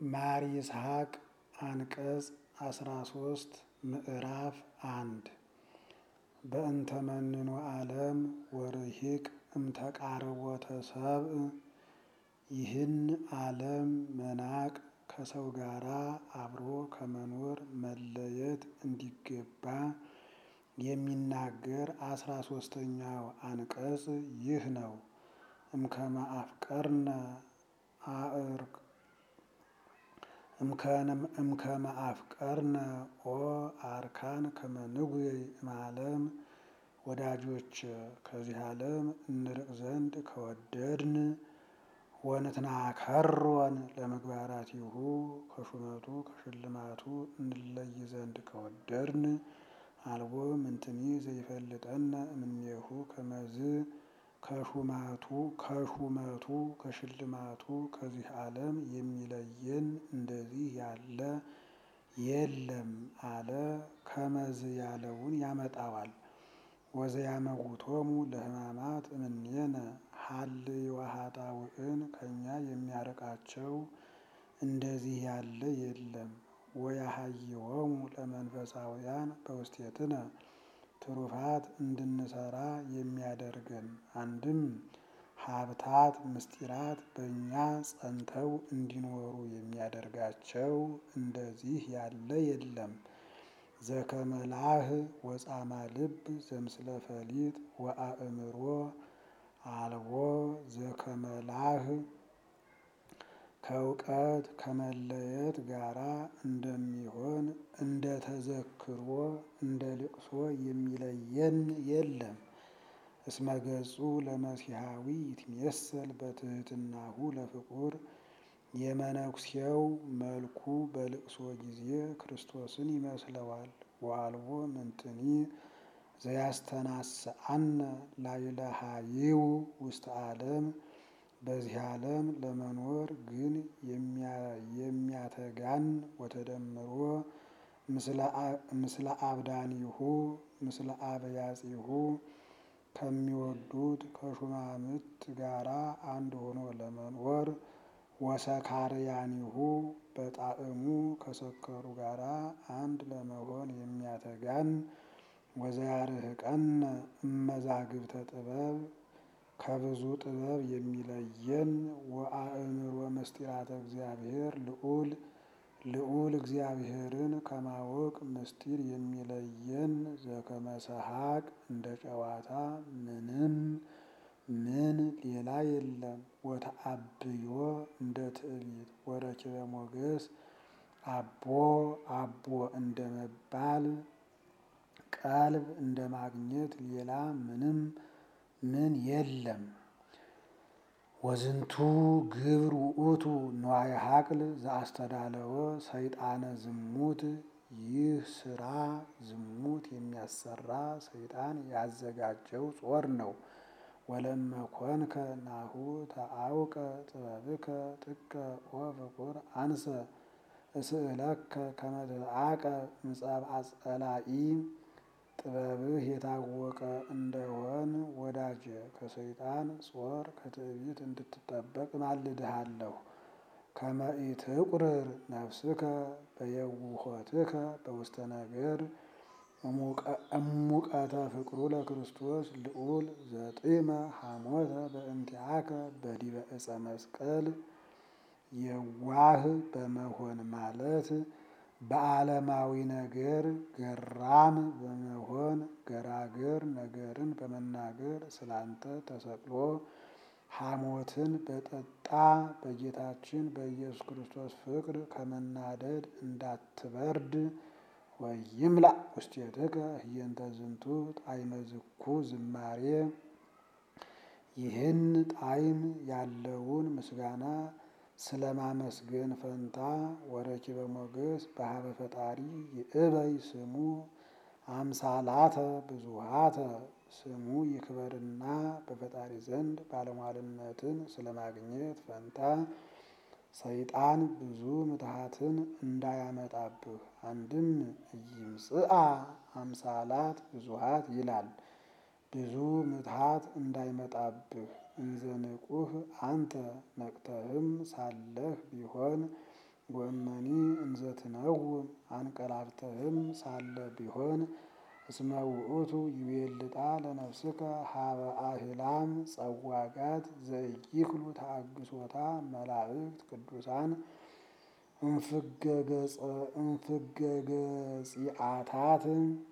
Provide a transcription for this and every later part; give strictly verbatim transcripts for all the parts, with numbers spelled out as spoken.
ማር ይስሐቅ አንቀጽ አስራ ሶስት ምዕራፍ አንድ በእንተ መንኖ ዓለም ወርሂቅ እምተቃርቦተ ሰብእ። ይህን ዓለም መናቅ ከሰው ጋራ አብሮ ከመኖር መለየት እንዲገባ የሚናገር አስራ ሶስተኛው አንቀጽ ይህ ነው። እምከመ አፍቀርነ አእርቅ እምከመ አፍቀርነ ኦ አርካን ከመ ንጉየይ እምዓለም። ወዳጆች ከዚህ ዓለም እንርቅ ዘንድ ከወደድን ወንትናከሮን ለምግባራቲሁ ከሹመቱ ከሽልማቱ እንለይ ዘንድ ከወደድን አልቦ ምንትኒ ዘይፈልጠነ እምኔሁ ከመዝ ከሹመቱ ከሹመቱ ከሽልማቱ ከዚህ ዓለም የሚለየን እንደዚህ ያለ የለም አለ። ከመዝ ያለውን ያመጣዋል። ወዘያመውቶሙ ለሕማማት እምኔነ ሀልዮ ኃጣውእን ከእኛ የሚያርቃቸው እንደዚህ ያለ የለም። ወያሃይዎሙ ለመንፈሳውያን በውስቴትነ ትሩፋት እንድንሰራ የሚያደርገን አንድም ሀብታት ምስጢራት በእኛ ጸንተው እንዲኖሩ የሚያደርጋቸው እንደዚህ ያለ የለም። ዘከመላህ ወጻማ ልብ ዘምስለ ፈሊጥ ወአእምሮ አልቦ ዘከመላህ ከእውቀት ከመለየት ጋራ እንደሚሆን እንደ ተዘክሮ እንደ ልቅሶ የሚለየን የለም። እስመ ገጹ ለመሲሐዊ ይትሜሰል በትሕትናሁ ለፍቁር። የመነኩሴው መልኩ በልቅሶ ጊዜ ክርስቶስን ይመስለዋል። ወአልቦ ምንትኒ ዘያስተናስአነ ላዕለ ኃይው ውስተ ዓለም። በዚህ ዓለም ለመኖር ግን የሚያተጋን ወተደምሮ ምስለ አብዳኒሁ ምስለ አብያጺሁ ከሚወዱት ከሹማምት ጋራ አንድ ሆኖ ለመኖር ወሰካርያኒሁ በጣዕሙ ከሰከሩ ጋራ አንድ ለመሆን የሚያተጋን ወዘያርህቀነ እመዛግብተ ጥበብ ከብዙ ጥበብ የሚለየን ወአእምሮ ምስጢራተ እግዚአብሔር ልዑል ልዑል እግዚአብሔርን ከማወቅ ምስጢር የሚለየን ዘከመ ሰሐቅ እንደ ጨዋታ ምንም ምን ሌላ የለም። ወተአብዮ እንደ ትዕቢት ወረኪበ ሞገስ አቦ አቦ እንደ መባል ቀልብ እንደ ማግኘት ሌላ ምንም ምን የለም። ወዝንቱ ግብር ውእቱ ንዋየ ሀቅል ዘአስተዳለወ ሰይጣነ ዝሙት። ይህ ስራ ዝሙት የሚያሰራ ሰይጣን ያዘጋጀው ጾር ነው። ወለመ ኮንከ ናሁ ተአውቀ ጥበብከ ጥቀ ወፍቁር አንሰ እስእለከ ከመ ትልአቀ ምጸብአ ጸላኢ። ጥበብህ የታወቀ እንደሆን ወዳጄ ከሰይጣን ጾር ከትዕቢት እንድትጠበቅ ማልድሃለሁ። ከመ ኢትቁርር ነፍስከ በየውሆትከ በውስተ ነገር እሙቀተ ፍቅሩ ለክርስቶስ ልዑል ዘጢመ ሐሞተ በእንቲአከ በዲበ ዕፀ መስቀል። የዋህ በመሆን ማለት በዓለማዊ ነገር ገራም በመሆን ገራገር ነገርን በመናገር ስላንተ ተሰቅሎ ሐሞትን በጠጣ በጌታችን በኢየሱስ ክርስቶስ ፍቅር ከመናደድ እንዳትበርድ። ወይምላእ ውስቴትከ ህየንተ ዝንቱ ጣዕመ ዝኩ ዝማሬ። ይህን ጣዕም ያለውን ምስጋና ስለማመስገን ፈንታ ወረኪበ ሞገስ በሀበ ፈጣሪ ይእበይ ስሙ አምሳላተ ብዙሃተ። ስሙ ይክበርና በፈጣሪ ዘንድ ባለሟልነትን ስለማግኘት ፈንታ ሰይጣን ብዙ ምትሃትን እንዳያመጣብህ። አንድም ኢይምጽአ አምሳላት ብዙሃት ይላል። ብዙ ምትሃት እንዳይመጣብህ እንዘ ንቁህ አንተ ነቅተህም ሳለህ ቢሆን ወእመኒ እንዘ ትነውም አንቀላፍተህም ሳለ ቢሆን እስመ ውእቱ ይቤልጣ ለነፍስከ ሀበ አህላም ጸዋጋት ዘኢይክሉ ተአግሶታ መላእክት ቅዱሳን እንፍገገጺአታት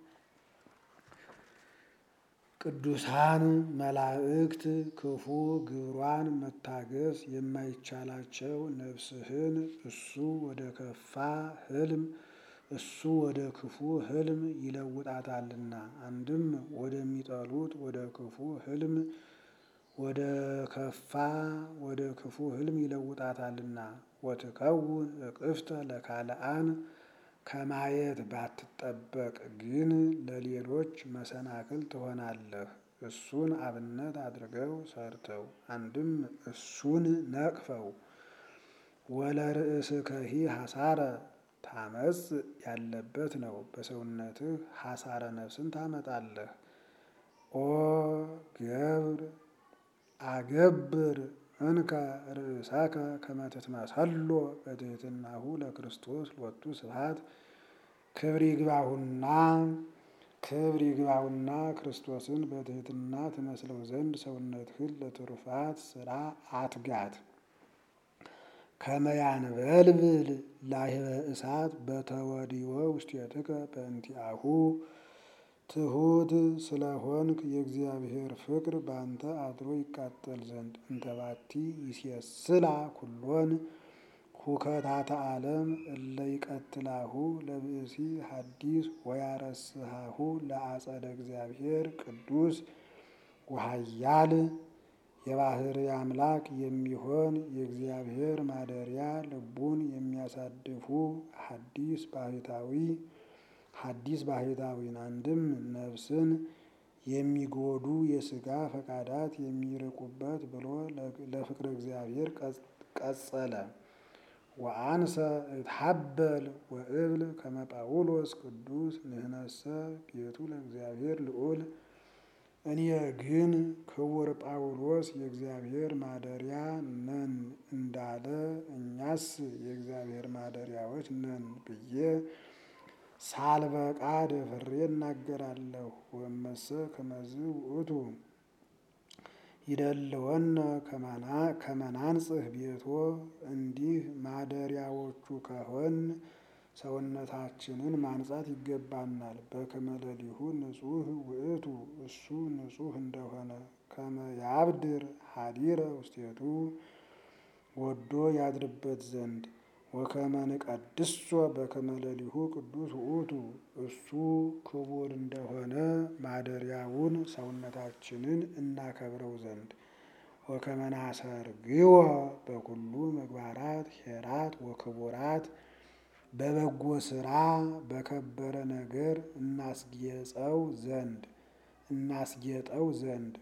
ቅዱሳን መላእክት ክፉ ግብሯን መታገስ የማይቻላቸው ነፍስህን እሱ ወደ ከፋ ህልም እሱ ወደ ክፉ ህልም ይለውጣታልና። አንድም ወደሚጠሉት ወደ ክፉ ህልም ወደ ከፋ ወደ ክፉ ህልም ይለውጣታልና። ወትከውን እቅፍተ ለካልአን ከማየት ባትጠበቅ ግን ለሌሎች መሰናክል ትሆናለህ። እሱን አብነት አድርገው ሰርተው አንድም እሱን ነቅፈው ወለርእስከሂ ሐሳረ ታመጽ ያለበት ነው። በሰውነትህ ሐሳረ ነፍስን ታመጣለህ። ኦ ገብር አገብር እንከ ርእሰከ ከመ ትትመሰሎ በትሕትናሁ ለክርስቶስ ሎቱ ስብሐት። ክብር ይግባውና ክብር ይግባውና ክርስቶስን በትሕትና ትመስለው ዘንድ ሰውነትህን ለትሩፋት ሥራ አትጋት። ከመ ያንበልብል ላህበ እሳት በተወዲወ ውስቴትከ በእንቲአሁ። ትሑት ስለሆንክ የእግዚአብሔር ፍቅር በአንተ አድሮ ይቃጠል ዘንድ እንተባቲ ይሴስላ ኩሎን ሁከታተ ዓለም እለ ይቀትላሁ ለብእሲ ሐዲስ ወያረስሃሁ ለአጸደ እግዚአብሔር ቅዱስ ወኃያል። የባሕርይ አምላክ የሚሆን የእግዚአብሔር ማደሪያ ልቡን የሚያሳድፉ ሐዲስ ባህታዊ ሐዲስ ባህታዊን አንድም ነፍስን የሚጎዱ የሥጋ ፈቃዳት የሚርቁበት ብሎ ለፍቅረ እግዚአብሔር ቀጸለ። ወአንሰ እትሐበል ወእብል ከመ ጳውሎስ ቅዱስ ንሕነሰ ቤቱ ለእግዚአብሔር ልዑል። እኔ ግን ክቡር ጳውሎስ የእግዚአብሔር ማደሪያ ነን እንዳለ እኛስ የእግዚአብሔር ማደሪያዎች ነን ብዬ ሳልበቃ ደፍሬ እናገራለሁ። ወእመሰ ከመዝ ውእቱ ይደልወነ ከመ ናንጽሕ ቤቶ። እንዲህ ማደሪያዎቹ ከሆን ሰውነታችንን ማንጻት ይገባናል። በከመ ለሊሁ ንጹሕ ውእቱ እሱ ንጹሕ እንደሆነ ከመ ያብድር ሀዲረ ውስቴቱ ወዶ ያድርበት ዘንድ። ወከመ ንቀድሶ በከመ ለሊሁ ቅዱስ ውእቱ እሱ ክቡር እንደሆነ ማደሪያውን ሰውነታችንን እናከብረው ዘንድ። ወከመ ናሰርግዎ በኩሉ ምግባራት ኄራት ወክቡራት በበጎ ሥራ በከበረ ነገር እናስጌጸው ዘንድ እናስጌጠው ዘንድ።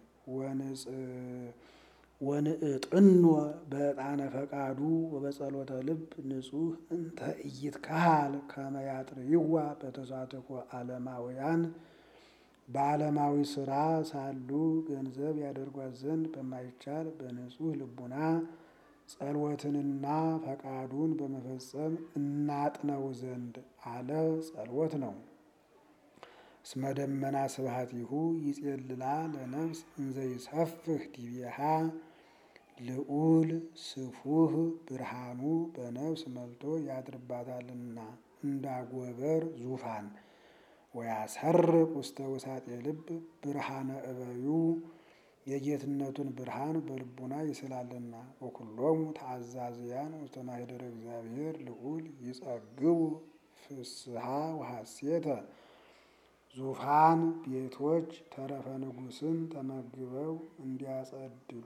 ወንእጥኖ በዕጣነ ፈቃዱ ወበጸሎተ ልብ ንጹሕ እንተ ኢይትከሃል ከመ ያጥርይዋ በተሳትፎ ዓለማውያን። በዓለማዊ ሥራ ሳሉ ገንዘብ ያደርጓት ዘንድ በማይቻል በንጹሕ ልቡና ጸሎትንና ፈቃዱን በመፈጸም እናጥነው ዘንድ አለ። ጸሎት ነው። እስመ ደመና ስብሐቲሁ ይጼልላ ለነፍስ እንዘ ይሰፍህ ዲቤሃ። ልዑል ስፉህ ብርሃኑ በነፍስ መልቶ ያድርባታልና እንዳጎበር ዙፋን። ወያሰርቅ ውስተ ውሳጤ ልብ ብርሃነ እበዩ የጌትነቱን ብርሃን በልቡና ይስላልና። ወኩሎሙ ተአዛዝያን ውስተ ማኅደረ እግዚአብሔር ልዑል ይጸግቡ ፍስሐ ወሐሴተ። ዙፋን ቤቶች ተረፈ ንጉሥን ተመግበው እንዲያጸድሉ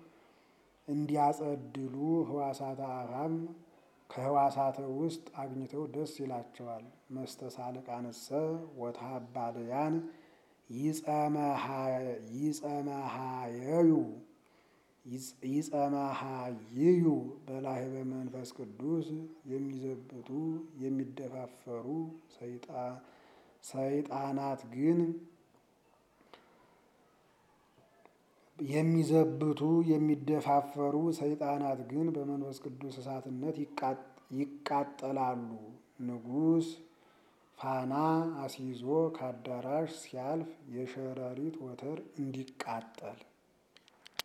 እንዲያጸድሉ ህዋሳተ አፋም ከህዋሳተ ውስጥ አግኝተው ደስ ይላቸዋል። መስተሳልቃንሰ ወተሃባልያን ይጸመሃየዩ ይጸመሃይዩ በላህበ መንፈስ ቅዱስ የሚዘብቱ የሚደፋፈሩ ሰይጣናት ግን የሚዘብቱ የሚደፋፈሩ ሰይጣናት ግን በመንፈስ ቅዱስ እሳትነት ይቃጠላሉ። ንጉሥ ፋና አስይዞ ከአዳራሽ ሲያልፍ የሸረሪት ወተር እንዲቃጠል